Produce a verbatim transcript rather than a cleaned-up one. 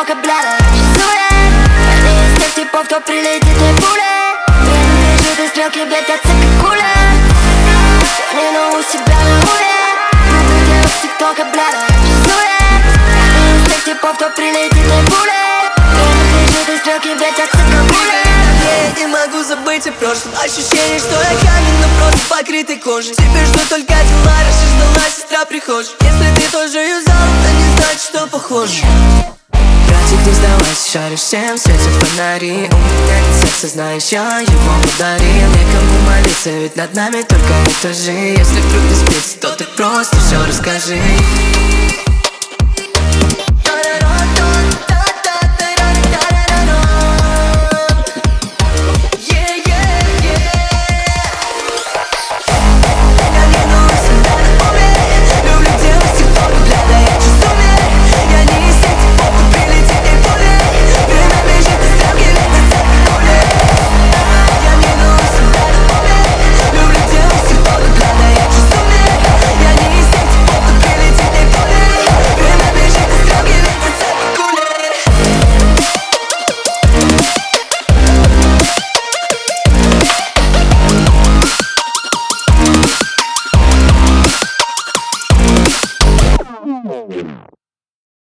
тиктока, бля, рисует. Они из тех типов, кто прилетит и пулей. Время бежит и стрелки вертятся как куля. Не, но у себя на уле. Много девок с тиктока, бля, рисует. Они из тех типов, кто прилетит и пулей. Время бежит и стрелки вертятся как куля. Я не могу забыть о прошлом. Ощущение, что я камень, но просто покрытый кожей. Тебе ждут только дела, раньше ждала сестра прихожей. Если ты тоже юзал, то не значит, что похож. Братик, не сдавайся, шаришь всем, светят фонари. У меня нет сердца, знаешь, я его подарил. Некому молиться, ведь над нами только этажи. Если вдруг не спится, то ты просто все расскажи.